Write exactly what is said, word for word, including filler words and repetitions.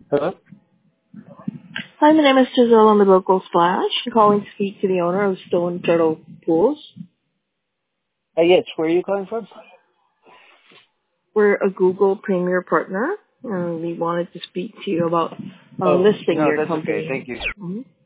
Hello? Hi, my name is Giselle on the local Splash. I'm calling to speak to the owner of Stone Turtle Pools. Uh, yes, where are you calling from? We're a Google Premier partner, and we wanted to speak to you about uh, Oh, listing no, your that's okay. company. Thank you. Mhm.